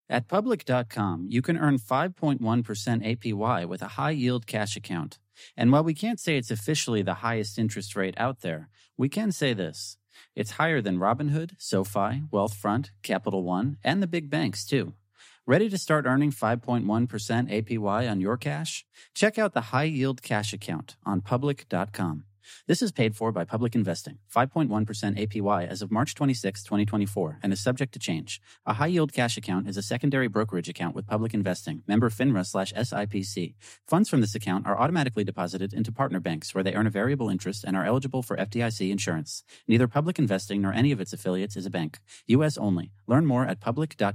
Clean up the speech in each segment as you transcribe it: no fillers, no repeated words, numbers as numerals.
At Public.com, you can earn 5.1% APY with a high-yield cash account. And while we can't say it's officially the highest interest rate out there, we can say this. It's higher than Robinhood, SoFi, Wealthfront, Capital One, and the big banks, too. Ready to start earning 5.1% APY on your cash? Check out the high-yield cash account on Public.com. This is paid for by Public Investing, 5.1% APY as of March 26, 2024, and is subject to change. A high-yield cash account is a secondary brokerage account with Public Investing, member FINRA/SIPC. Funds from this account are automatically deposited into partner banks where they earn a variable interest and are eligible for FDIC insurance. Neither Public Investing nor any of its affiliates is a bank. U.S. only. Learn more at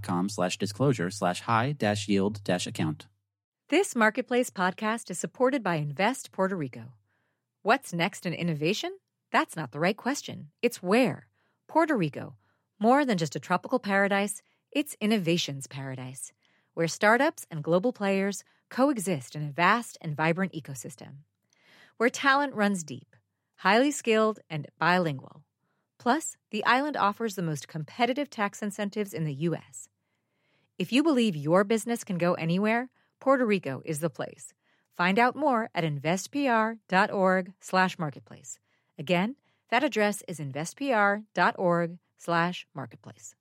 public.com/disclosure/high-yield-account. This Marketplace podcast is supported by Invest Puerto Rico. What's next in innovation? That's not the right question. It's where. Puerto Rico. More than just a tropical paradise, it's innovation's paradise, where startups and global players coexist in a vast and vibrant ecosystem. Where talent runs deep, highly skilled, and bilingual. Plus, the island offers the most competitive tax incentives in the U.S. If you believe your business can go anywhere, Puerto Rico is the place. Find out more at investpr.org/marketplace. Again, that address is investpr.org/marketplace.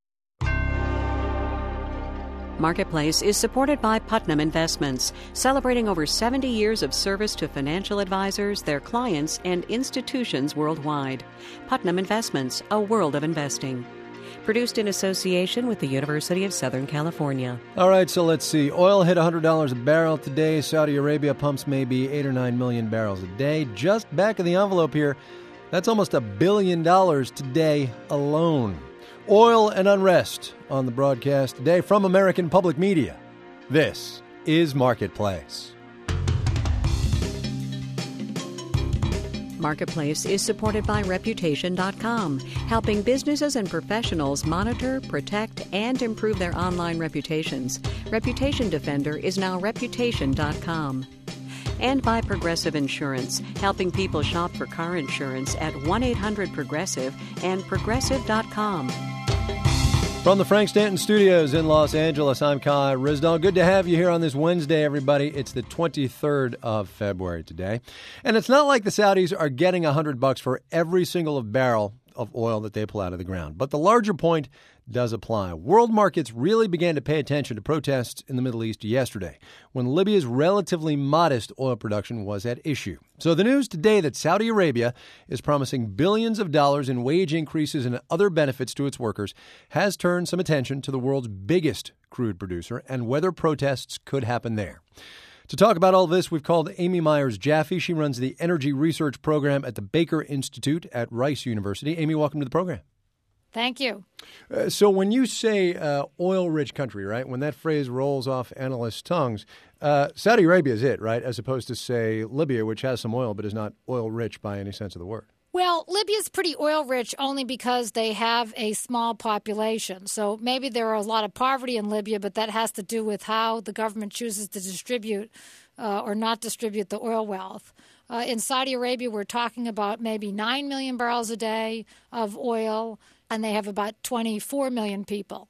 Marketplace is supported by Putnam Investments, celebrating over 70 years of service to financial advisors, their clients, and institutions worldwide. Putnam Investments, a world of investing. Produced in association with the University of Southern California. All right, so let's see. Oil hit $100 a barrel today. Saudi Arabia pumps maybe 8 or 9 million barrels a day. Just back of the envelope here, that's almost $1 billion today alone. Oil and unrest on the broadcast today from American Public Media. This is Marketplace. Marketplace is supported by Reputation.com, helping businesses and professionals monitor, protect, and improve their online reputations. Reputation Defender is now Reputation.com. And by Progressive Insurance, helping people shop for car insurance at 1-800-PROGRESSIVE and Progressive.com. From the Frank Stanton Studios in Los Angeles, I'm Kai Ryssdal. Good to have you here on this Wednesday, everybody. It's the 23rd of February today. And it's not like the Saudis are getting $100 for every single barrel of oil that they pull out of the ground. But the larger point does apply. World markets really began to pay attention to protests in the Middle East yesterday, when Libya's relatively modest oil production was at issue. So the news today that Saudi Arabia is promising billions of dollars in wage increases and other benefits to its workers has turned some attention to the world's biggest crude producer and whether protests could happen there. To talk about all this, we've called Amy Myers Jaffe. She runs the Energy Research Program at the Baker Institute at Rice University. Amy, welcome to the program. Thank you. So when you say oil-rich country, right, when that phrase rolls off analysts' tongues, Saudi Arabia is it, right, as opposed to, say, Libya, which has some oil but is not oil-rich by any sense of the word. Well, Libya's pretty oil-rich only because they have a small population. So maybe there are a lot of poverty in Libya, but that has to do with how the government chooses to distribute or not distribute the oil wealth. In Saudi Arabia, we're talking about maybe 9 million barrels a day of oil, and they have about 24 million people.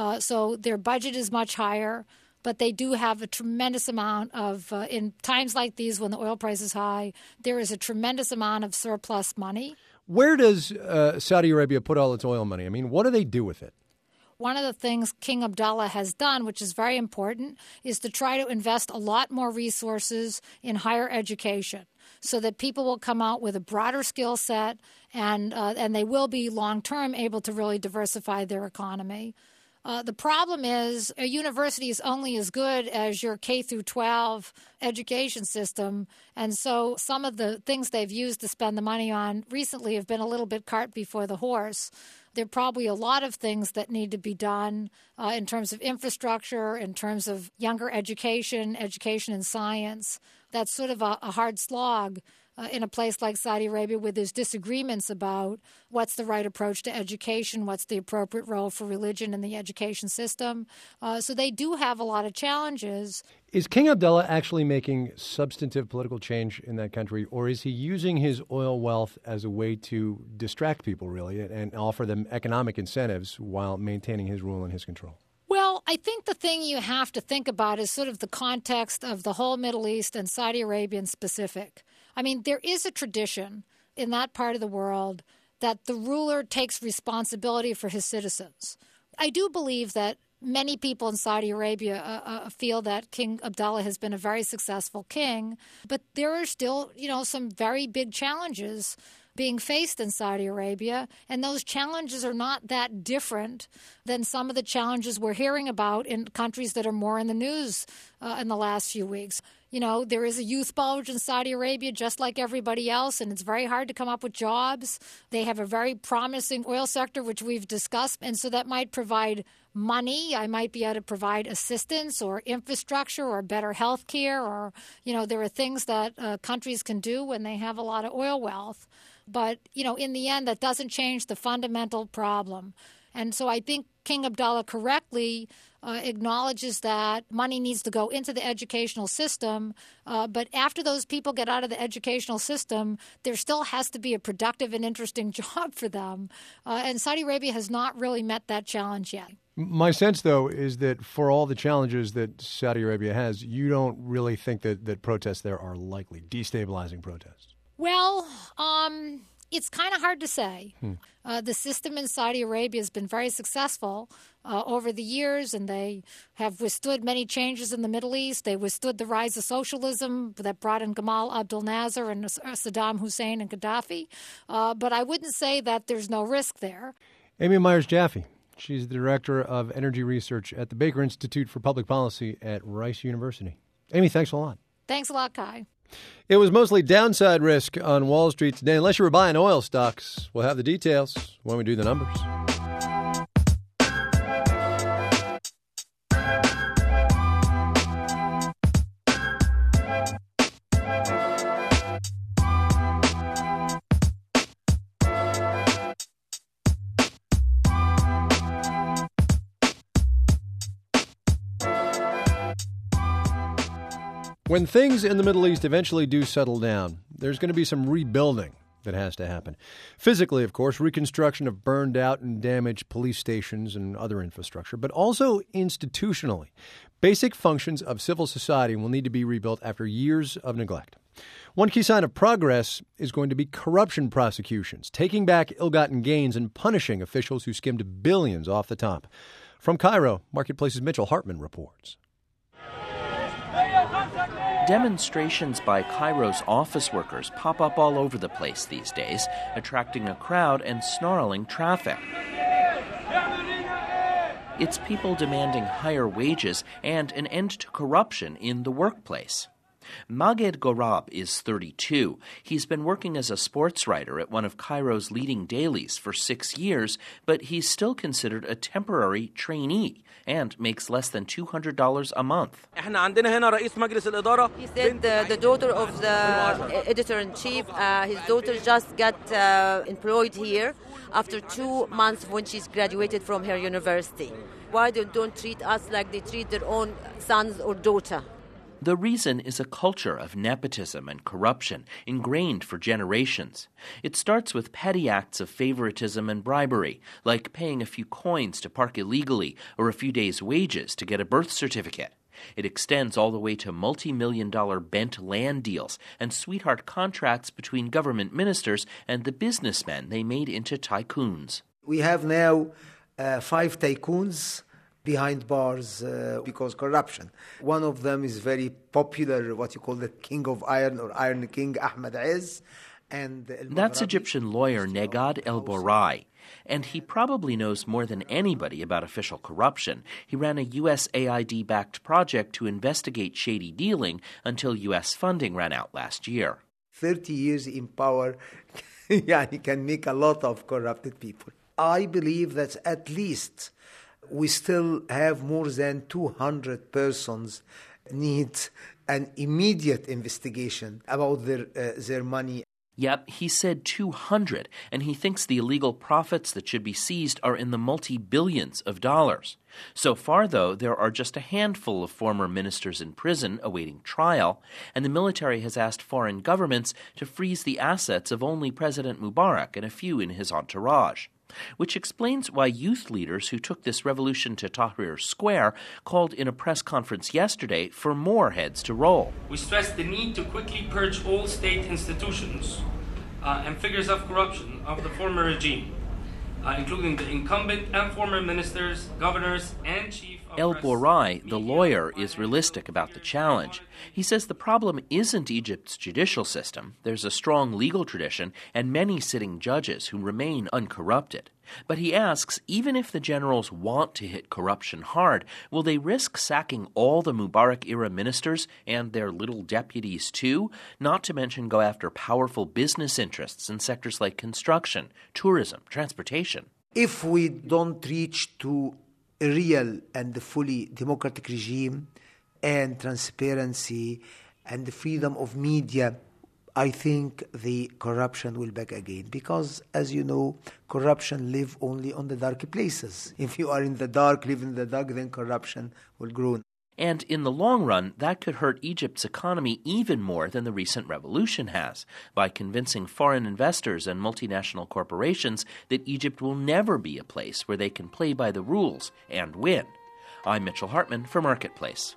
So their budget is much higher, but they do have a tremendous amount of, in times like these when the oil price is high, there is a tremendous amount of surplus money. Where does Saudi Arabia put all its oil money? I mean, what do they do with it? One of the things King Abdullah has done, which is very important, is to try to invest a lot more resources in higher education so that people will come out with a broader skill set and they will be long-term able to really diversify their economy. The problem is a university is only as good as your K through 12 education system. And so some of the things they've used to spend the money on recently have been a little bit cart before the horse. There are probably a lot of things that need to be done in terms of infrastructure, in terms of younger education in science. That's sort of a hard slog in a place like Saudi Arabia where there's disagreements about what's the right approach to education, what's the appropriate role for religion in the education system. So they do have a lot of challenges. Is King Abdullah actually making substantive political change in that country, or is he using his oil wealth as a way to distract people, really, and offer them economic incentives while maintaining his rule and his control? Well, Well, I think the thing you have to think about is sort of the context of the whole Middle East and Saudi Arabia in specific. I mean, there is a tradition in that part of the world that the ruler takes responsibility for his citizens. I do believe that many people in Saudi Arabia feel that King Abdullah has been a very successful king, but there are still, some very big challenges being faced in Saudi Arabia, and those challenges are not that different than some of the challenges we're hearing about in countries that are more in the news in the last few weeks. There is a youth bulge in Saudi Arabia just like everybody else, and it's very hard to come up with jobs. They have a very promising oil sector, which we've discussed, and so that might provide money. I might be able to provide assistance or infrastructure or better health care, or, there are things that countries can do when they have a lot of oil wealth. But, in the end, that doesn't change the fundamental problem. And so I think King Abdullah correctly acknowledges that money needs to go into the educational system. But after those people get out of the educational system, there still has to be a productive and interesting job for them. And Saudi Arabia has not really met that challenge yet. My sense, though, is that for all the challenges that Saudi Arabia has, you don't really think that protests there are likely, destabilizing protests. Well, it's kind of hard to say. The system in Saudi Arabia has been very successful over the years, and they have withstood many changes in the Middle East. They withstood the rise of socialism that brought in Gamal Abdel Nasser and Saddam Hussein and Gaddafi. But I wouldn't say that there's no risk there. Amy Myers-Jaffe. She's the director of energy research at the Baker Institute for Public Policy at Rice University. Amy, thanks a lot. Thanks a lot, Kai. It was mostly downside risk on Wall Street today, unless you were buying oil stocks. We'll have the details when we do the numbers. When things in the Middle East eventually do settle down, there's going to be some rebuilding that has to happen. Physically, of course, reconstruction of burned out and damaged police stations and other infrastructure, but also institutionally. Basic functions of civil society will need to be rebuilt after years of neglect. One key sign of progress is going to be corruption prosecutions, taking back ill-gotten gains and punishing officials who skimmed billions off the top. From Cairo, Marketplace's Mitchell Hartman reports. Demonstrations by Cairo's office workers pop up all over the place these days, attracting a crowd and snarling traffic. It's people demanding higher wages and an end to corruption in the workplace. Maged Gorab is 32. He's been working as a sports writer at one of Cairo's leading dailies for 6 years, but he's still considered a temporary trainee and makes less than $200 a month. He said the daughter of the editor-in-chief, his daughter just got employed here after 2 months when she's graduated from her university. Why they don't treat us like they treat their own sons or daughter? The reason is a culture of nepotism and corruption ingrained for generations. It starts with petty acts of favoritism and bribery, like paying a few coins to park illegally or a few days' wages to get a birth certificate. It extends all the way to multi-million-dollar bent land deals and sweetheart contracts between government ministers and the businessmen they made into tycoons. We have now 5 tycoons behind bars because corruption. One of them is very popular, what you call the King of Iron or Iron King, Ahmed Aziz. That's Egyptian lawyer Negad El Borai, and he probably knows more than anybody about official corruption. He ran a USAID-backed project to investigate shady dealing until U.S. funding ran out last year. 30 years in power, he can make a lot of corrupted people. I believe that at least we still have more than 200 persons need an immediate investigation about their money. Yep, he said 200, and he thinks the illegal profits that should be seized are in the multi-billions of dollars. So far, though, there are just a handful of former ministers in prison awaiting trial, and the military has asked foreign governments to freeze the assets of only President Mubarak and a few in his entourage. which explains why youth leaders who took this revolution to Tahrir Square called in a press conference yesterday for more heads to roll. We stress the need to quickly purge all state institutions and figures of corruption of the former regime, including the incumbent and former ministers, governors, and chief of El press, Borai, the media, lawyer, is realistic about the challenge. He says the problem isn't Egypt's judicial system. There's a strong legal tradition and many sitting judges who remain uncorrupted. But he asks, even if the generals want to hit corruption hard, will they risk sacking all the Mubarak-era ministers and their little deputies too, not to mention go after powerful business interests in sectors like construction, tourism, transportation? If we don't reach to a real and fully democratic regime and transparency and the freedom of media, I think the corruption will back again. Because, as you know, corruption live only on the dark places. If you are in the dark, live in the dark, then corruption will grow. And in the long run, that could hurt Egypt's economy even more than the recent revolution has, by convincing foreign investors and multinational corporations that Egypt will never be a place where they can play by the rules and win. I'm Mitchell Hartman for Marketplace.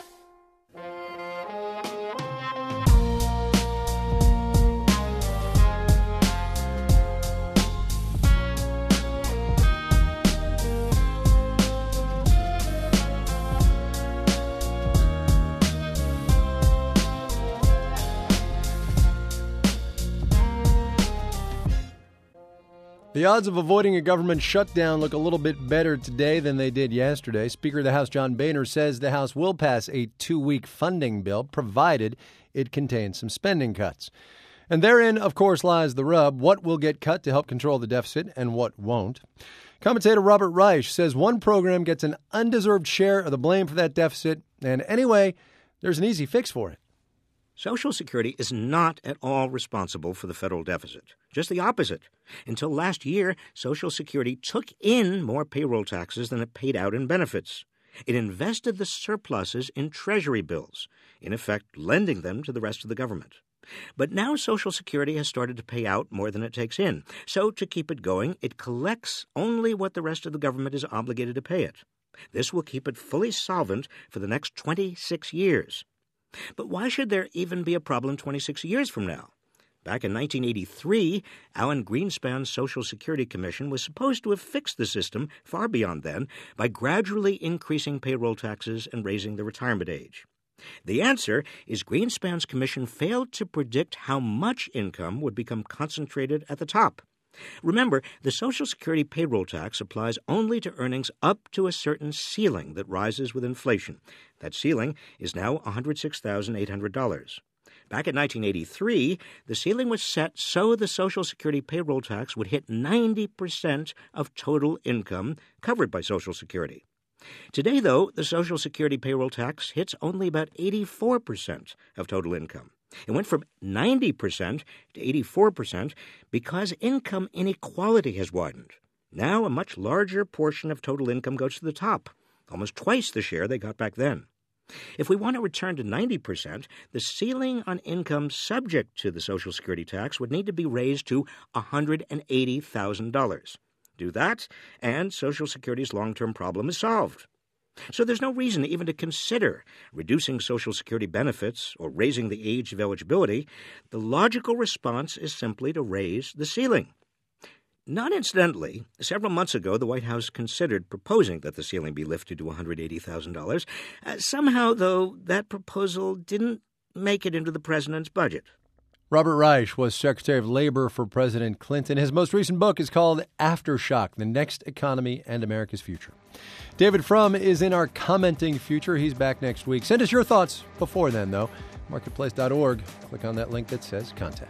The odds of avoiding a government shutdown look a little bit better today than they did yesterday. Speaker of the House John Boehner says the House will pass a 2-week funding bill, provided it contains some spending cuts. And therein, of course, lies the rub. What will get cut to help control the deficit and what won't? Commentator Robert Reich says one program gets an undeserved share of the blame for that deficit, and anyway, there's an easy fix for it. Social Security is not at all responsible for the federal deficit. Just the opposite. Until last year, Social Security took in more payroll taxes than it paid out in benefits. It invested the surpluses in Treasury bills, in effect lending them to the rest of the government. But now Social Security has started to pay out more than it takes in. So to keep it going, it collects only what the rest of the government is obligated to pay it. This will keep it fully solvent for the next 26 years. But why should there even be a problem 26 years from now? Back in 1983, Alan Greenspan's Social Security Commission was supposed to have fixed the system far beyond then by gradually increasing payroll taxes and raising the retirement age. The answer is Greenspan's commission failed to predict how much income would become concentrated at the top. Remember, the Social Security payroll tax applies only to earnings up to a certain ceiling that rises with inflation. That ceiling is now $106,800. Back in 1983, the ceiling was set so the Social Security payroll tax would hit 90% of total income covered by Social Security. Today, though, the Social Security payroll tax hits only about 84% of total income. It went from 90% to 84% because income inequality has widened. Now a much larger portion of total income goes to the top, almost twice the share they got back then. If we want to return to 90%, the ceiling on income subject to the Social Security tax would need to be raised to $180,000. Do that, and Social Security's long-term problem is solved. So there's no reason even to consider reducing Social Security benefits or raising the age of eligibility. The logical response is simply to raise the ceiling. Not incidentally, several months ago, the White House considered proposing that the ceiling be lifted to $180,000. Somehow, though, that proposal didn't make it into the president's budget. Robert Reich was Secretary of Labor for President Clinton. His most recent book is called Aftershock, The Next Economy and America's Future. David Frum is in our commenting future. He's back next week. Send us your thoughts before then, though. Marketplace.org. Click on that link that says Contact.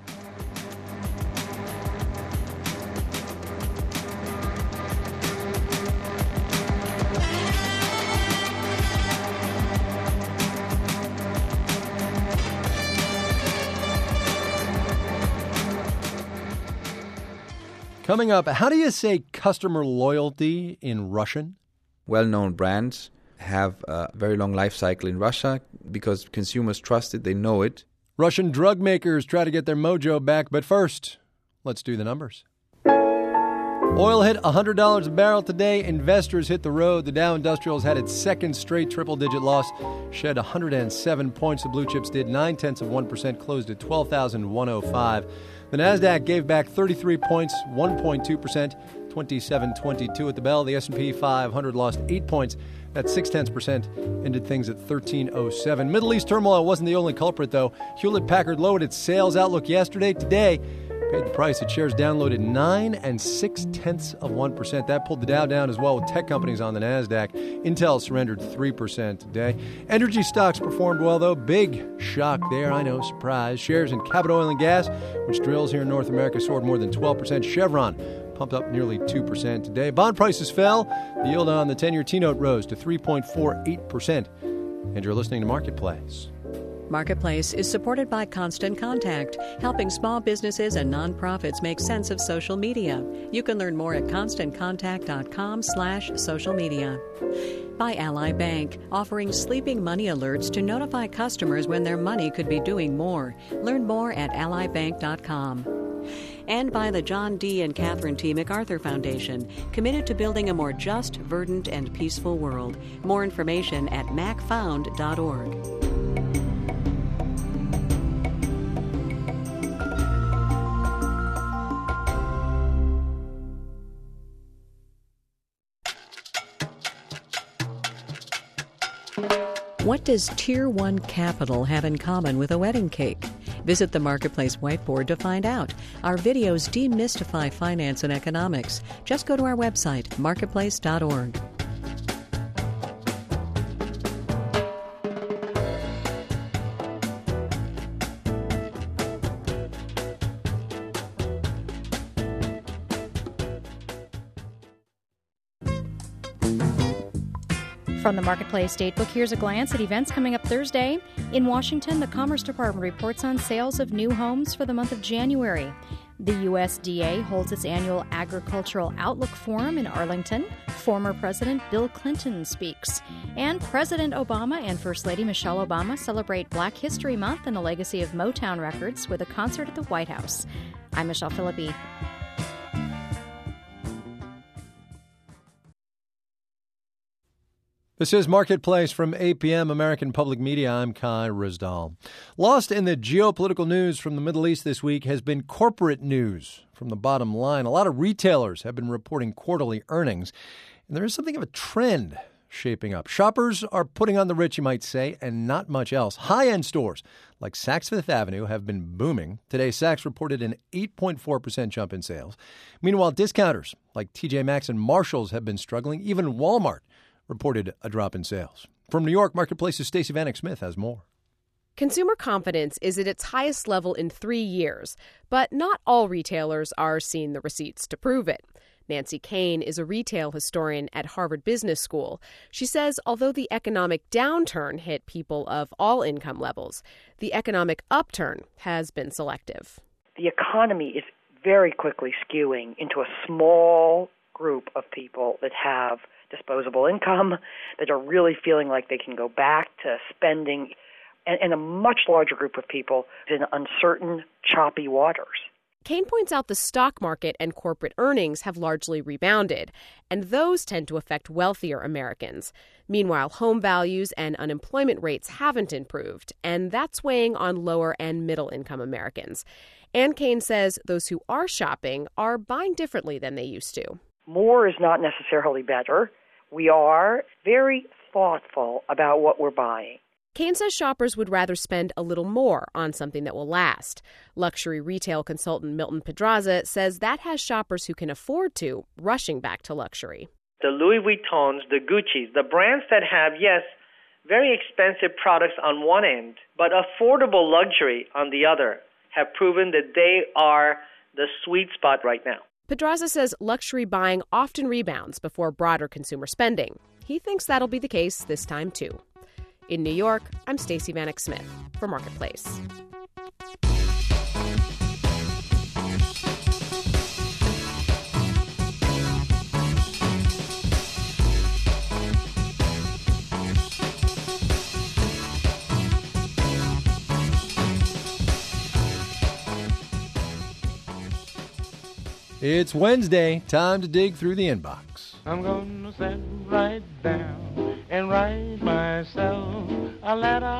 Coming up, how do you say customer loyalty in Russian? Well-known brands have a very long life cycle in Russia because consumers trust it, they know it. Russian drug makers try to get their mojo back, but first, let's do the numbers. Oil hit $100 a barrel today. Investors hit the road. The Dow Industrials had its second straight triple-digit loss, shed 107 points. The blue chips did 0.9%, closed at 12,105. The Nasdaq gave back 33 points, 1.2%, 2722 at the bell. The S&P 500 lost 8 points. That's 0.6%, ended things at 1307. Middle East turmoil wasn't the only culprit, though. Hewlett-Packard lowered its sales outlook yesterday. Today, paid the price. Its shares downloaded 9 0.6%. That pulled the Dow down as well, with tech companies on the Nasdaq. Intel surrendered 3% today. Energy stocks performed well, though. Big shock there, I know, surprise. Shares in Cabot Oil and Gas, which drills here in North America, soared more than 12%. Chevron pumped up nearly 2% today. Bond prices fell. The yield on the 10-year T-note rose to 3.48%. And you're listening to Marketplace. Marketplace is supported by Constant Contact, helping small businesses and nonprofits make sense of social media. You can learn more at constantcontact.com/social media. By Ally Bank, offering sleeping money alerts to notify customers when their money could be doing more. Learn more at allybank.com. And by the John D. and Catherine T. MacArthur Foundation, committed to building a more just, verdant, and peaceful world. More information at macfound.org. What does Tier 1 capital have in common with a wedding cake? Visit the Marketplace whiteboard to find out. Our videos demystify finance and economics. Just go to our website, marketplace.org. From the Marketplace Datebook, here's a glance at events coming up Thursday. In Washington, the Commerce Department reports on sales of new homes for the month of January. The USDA holds its annual Agricultural Outlook Forum in Arlington. Former President Bill Clinton speaks. And President Obama and First Lady Michelle Obama celebrate Black History Month and the legacy of Motown Records with a concert at the White House. I'm Michelle Philippi. This is Marketplace from APM, American Public Media. I'm Kai Rizdal. Lost in the geopolitical news from the Middle East this week has been corporate news from the bottom line. A lot of retailers have been reporting quarterly earnings, and there is something of a trend shaping up. Shoppers are putting on the rich, you might say, and not much else. High-end stores like Saks Fifth Avenue have been booming. Today, Saks reported an 8.4% jump in sales. Meanwhile, discounters like TJ Maxx and Marshalls have been struggling. Even Walmart reported a drop in sales. From New York, Marketplace's Stacey Vanek Smith has more. Consumer confidence is at its highest level in 3 years, but not all retailers are seeing the receipts to prove it. Nancy Kane is a retail historian at Harvard Business School. She says although the economic downturn hit people of all income levels, the economic upturn has been selective. The economy is very quickly skewing into a small group of people that have disposable income, that are really feeling like they can go back to spending, and a much larger group of people in uncertain, choppy waters. Kane points out the stock market and corporate earnings have largely rebounded, and those tend to affect wealthier Americans. Meanwhile, home values and unemployment rates haven't improved, and that's weighing on lower and middle-income Americans. And Kane says those who are shopping are buying differently than they used to. More is not necessarily better. We are very thoughtful about what we're buying. Kane says shoppers would rather spend a little more on something that will last. Luxury retail consultant Milton Pedraza says that has shoppers who can afford to rushing back to luxury. The Louis Vuittons, the Guccis, the brands that have, yes, very expensive products on one end, but affordable luxury on the other, have proven that they are the sweet spot right now. Pedraza says luxury buying often rebounds before broader consumer spending. He thinks that'll be the case this time, too. In New York, I'm Stacey Vanek Smith for Marketplace. It's Wednesday, time to dig through the inbox. I'm gonna sit right down and write myself a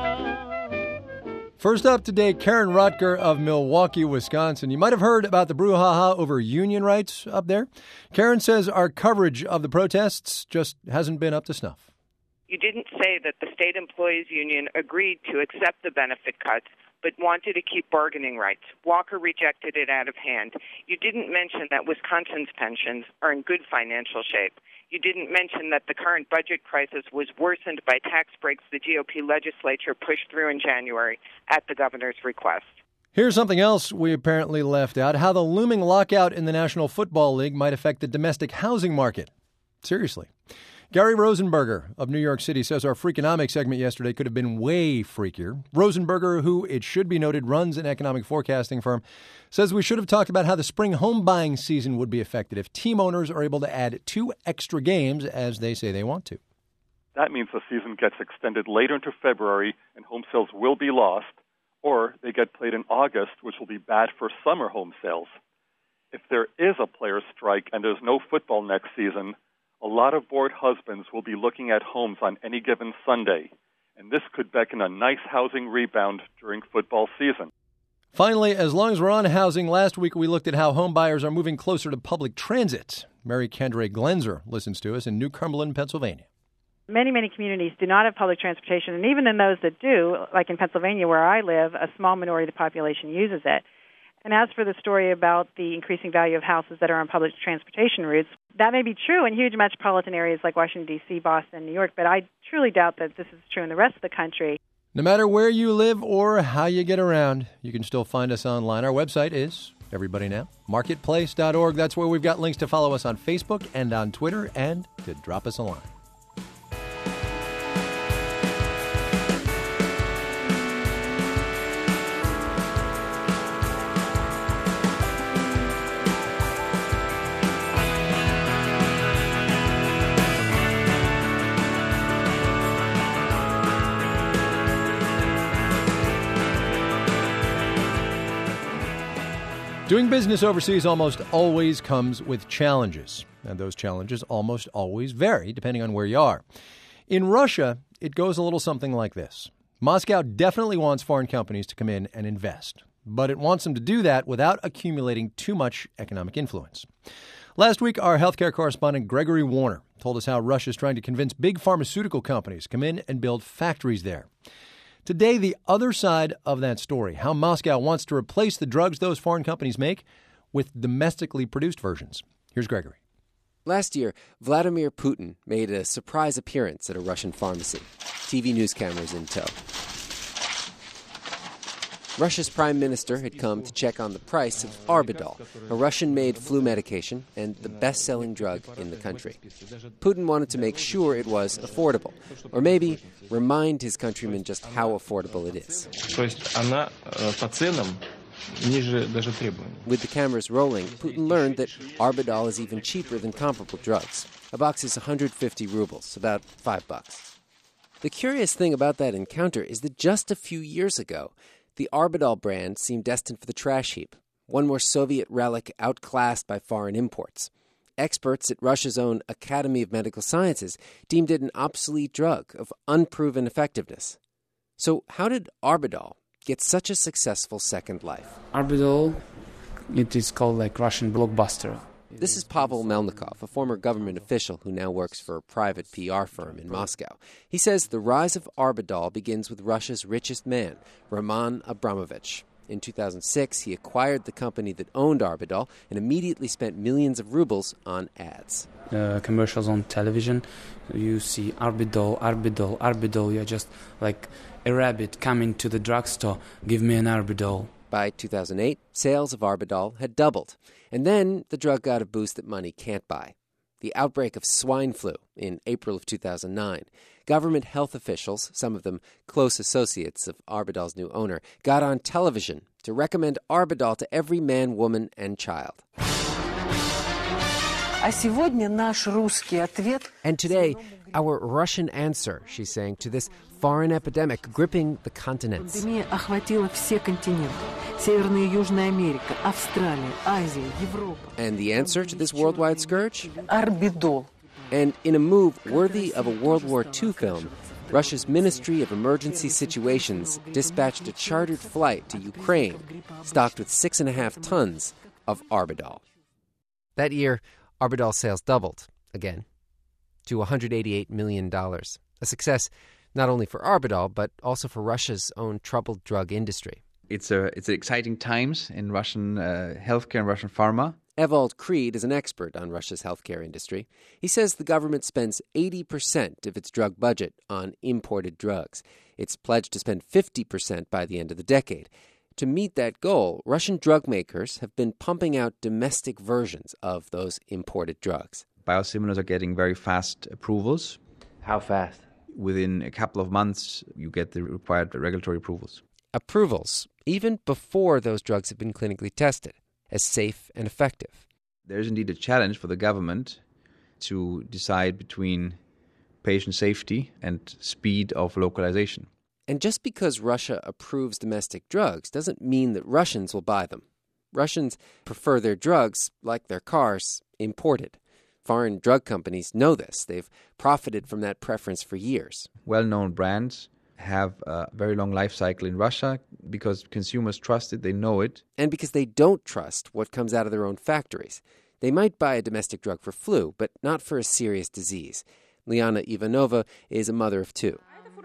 letter. First up today, Karen Rutger of Milwaukee, Wisconsin. You might have heard about the brouhaha over union rights up there. Karen says our coverage of the protests just hasn't been up to snuff. You didn't say that the state employees union agreed to accept the benefit cuts, but wanted to keep bargaining rights. Walker rejected it out of hand. You didn't mention that Wisconsin's pensions are in good financial shape. You didn't mention that the current budget crisis was worsened by tax breaks the GOP legislature pushed through in January at the governor's request. Here's something else we apparently left out, how the looming lockout in the National Football League might affect the domestic housing market. Seriously. Gary Rosenberger of New York City says our Freakonomics segment yesterday could have been way freakier. Rosenberger, who, it should be noted, runs an economic forecasting firm, says we should have talked about how the spring home buying season would be affected if team owners are able to add 2 extra games as they say they want to. That means the season gets extended later into February and home sales will be lost, or they get played in August, which will be bad for summer home sales. If there is a players' strike and there's no football next season, a lot of bored husbands will be looking at homes on any given Sunday, and this could beckon a nice housing rebound during football season. Finally, as long as we're on housing, last week we looked at how home buyers are moving closer to public transit. Mary Kendra Glenzer listens to us in New Cumberland, Pennsylvania. Many communities do not have public transportation, and even in those that do, like in Pennsylvania where I live, a small minority of the population uses it. And as for the story about the increasing value of houses that are on public transportation routes, that may be true in huge metropolitan areas like Washington, D.C., Boston, New York, but I truly doubt that this is true in the rest of the country. No matter where you live or how you get around, you can still find us online. Our website is, everybody now, marketplace.org. That's where we've got links to follow us on Facebook and on Twitter and to drop us a line. Doing business overseas almost always comes with challenges, and those challenges almost always vary depending on where you are. In Russia, it goes a little something like this. Moscow definitely wants foreign companies to come in and invest, but it wants them to do that without accumulating too much economic influence. Last week, our healthcare correspondent Gregory Warner told us how Russia is trying to convince big pharmaceutical companies to come in and build factories there. Today, the other side of that story, how Moscow wants to replace the drugs those foreign companies make with domestically produced versions. Here's Gregory. Last year, Vladimir Putin made a surprise appearance at a Russian pharmacy, TV news cameras in tow. Russia's prime minister had come to check on the price of Arbidol, a Russian-made flu medication and the best-selling drug in the country. Putin wanted to make sure it was affordable, or maybe remind his countrymen just how affordable it is. With the cameras rolling, Putin learned that Arbidol is even cheaper than comparable drugs. A box is 150 rubles, about $5. The curious thing about that encounter is that just a few years ago, the Arbidol brand seemed destined for the trash heap, one more Soviet relic outclassed by foreign imports. Experts at Russia's own Academy of Medical Sciences deemed it an obsolete drug of unproven effectiveness. So how did Arbidol get such a successful second life? Arbidol, it is called like Russian blockbuster. This is Pavel Melnikov, a former government official who now works for a private PR firm in Moscow. He says the rise of Arbidol begins with Russia's richest man, Roman Abramovich. In 2006, he acquired the company that owned Arbidol and immediately spent millions of rubles on ads. Commercials on television, you see Arbidol, Arbidol, Arbidol. You're just like a rabbit coming to the drugstore, give me an Arbidol. By 2008, sales of Arbidol had doubled. And then the drug got a boost that money can't buy. The outbreak of swine flu in April of 2009. Government health officials, some of them close associates of Arbidol's new owner, got on television to recommend Arbidol to every man, woman, and child. And today, Our Russian answer, she's saying, to this foreign epidemic gripping the continents. Пандемия охватила все континенты. Северная и Южная Америка, Австралия, Азия, Европа. And the answer to this worldwide scourge? Арбидол. And in a move worthy of a World War II film, Russia's Ministry of Emergency Situations dispatched a chartered flight to Ukraine stocked with 6.5 tons of Arbidol. That year, Arbidol sales doubled, again, to $188 million. A success not only for Arbidol, but also for Russia's own troubled drug industry. It's exciting times in Russian healthcare and Russian pharma. Evald Creed is an expert on Russia's healthcare industry. He says the government spends 80% of its drug budget on imported drugs. It's pledged to spend 50% by the end of the decade. To meet that goal, Russian drug makers have been pumping out domestic versions of those imported drugs. Biosimilars are getting very fast approvals. How fast? Within a couple of months, you get the required regulatory approvals. Approvals, even before those drugs have been clinically tested as safe and effective. There is indeed a challenge for the government to decide between patient safety and speed of localization. And just because Russia approves domestic drugs doesn't mean that Russians will buy them. Russians prefer their drugs, like their cars, imported. Foreign drug companies know this. They've profited from that preference for years. Well-known brands have a very long life cycle in Russia because consumers trust it, they know it. And because they don't trust what comes out of their own factories. They might buy a domestic drug for flu, but not for a serious disease. Liana Ivanova is a mother of two.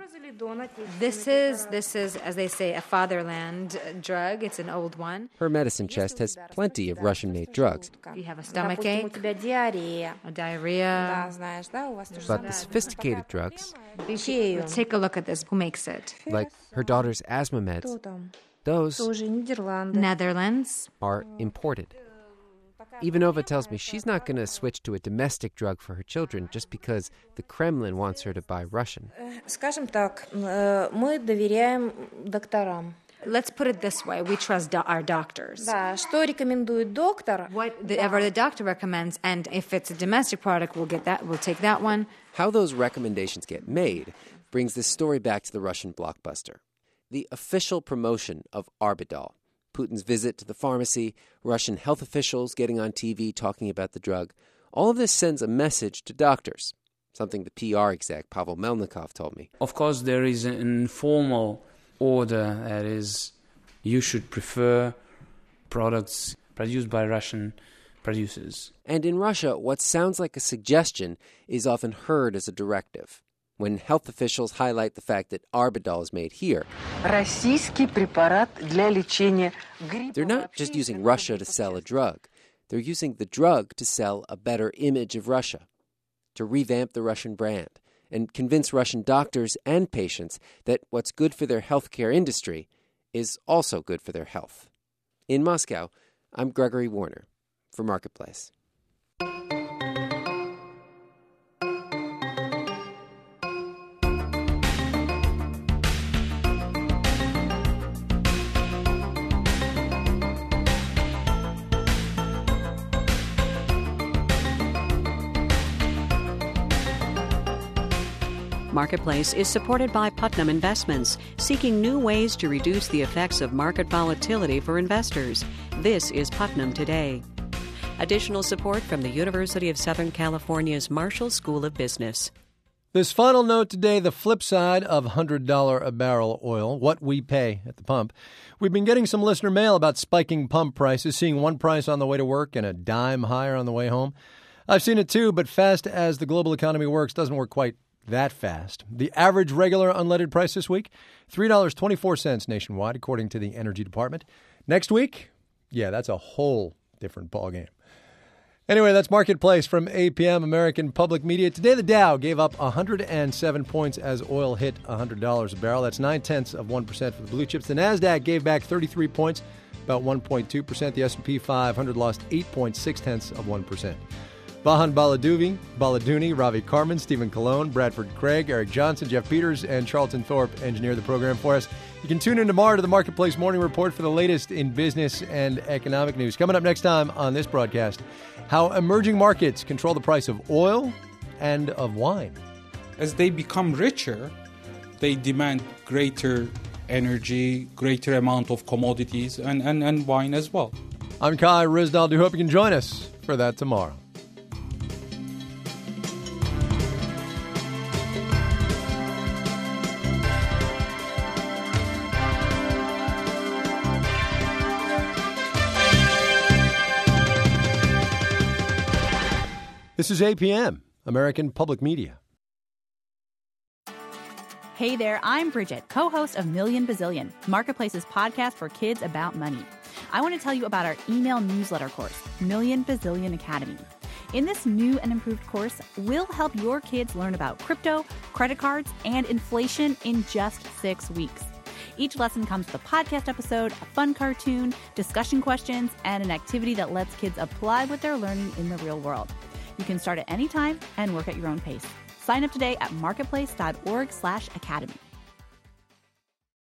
This is, as they say, a fatherland drug. It's an old one. Her medicine chest has plenty of Russian-made drugs. You have a stomachache, a diarrhea. But the sophisticated drugs, Let's take a look at this. Who makes it? like her daughter's asthma meds, those Netherlands. are imported. Ivanova tells me she's not going to switch to a domestic drug for her children just because the Kremlin wants her to buy Russian. Скажем так, мы доверяем докторам. Let's put it this way. We trust our doctors. Да, что рекомендует доктор? Whatever the doctor recommends, and if it's a domestic product, we'll take that one. How those recommendations get made brings this story back to the Russian blockbuster. The official promotion of Arbidol, Putin's visit to the pharmacy, Russian health officials getting on TV talking about the drug, all of this sends a message to doctors, something the PR exec Pavel Melnikov told me. Of course, there is an informal order that is you should prefer products produced by Russian producers. And in Russia, what sounds like a suggestion is often heard as a directive. When health officials highlight the fact that Arbidol is made here, Российский препарат для лечения гриппа. they're not just using Russia to sell a drug. They're using the drug to sell a better image of Russia, to revamp the Russian brand, and convince Russian doctors and patients that what's good for their healthcare industry is also good for their health. In Moscow, I'm Gregory Warner for Marketplace. Marketplace is supported by Putnam Investments, seeking new ways to reduce the effects of market volatility for investors. This is Putnam Today. Additional support from the University of Southern California's Marshall School of Business. This final note today, the flip side of $100 a barrel oil, what we pay at the pump. We've been getting some listener mail about spiking pump prices, seeing one price on the way to work and a dime higher on the way home. I've seen it too, but fast as the global economy works, doesn't work quite that fast. The average regular unleaded price this week, $3.24 nationwide, according to the Energy Department. Next week, that's a whole different ballgame. Anyway, that's Marketplace from APM, American Public Media. Today, the Dow gave up 107 points as oil hit $100 a barrel. That's 0.9% for the blue chips. The NASDAQ gave back 33 points, about 1.2%. The S&P 500 lost 8.6%. Vahan Baladuni, Ravi Carmen, Stephen Colon, Bradford Craig, Eric Johnson, Jeff Peters, and Charlton Thorpe engineer the program for us. You can tune in tomorrow to the Marketplace Morning Report for the latest in business and economic news. Coming up next time on this broadcast, how emerging markets control the price of oil and of wine. As they become richer, they demand greater energy, greater amount of commodities, and wine as well. I'm Kai Ryssdal. Do hope you can join us for that tomorrow. This is APM, American Public Media. Hey there, I'm Bridget, co-host of Million Bazillion, Marketplace's podcast for kids about money. I want to tell you about our email newsletter course, Million Bazillion Academy. In this new and improved course, we'll help your kids learn about crypto, credit cards, and inflation in just 6 weeks. Each lesson comes with a podcast episode, a fun cartoon, discussion questions, and an activity that lets kids apply what they're learning in the real world. You can start at any time and work at your own pace. Sign up today at marketplace.org/academy.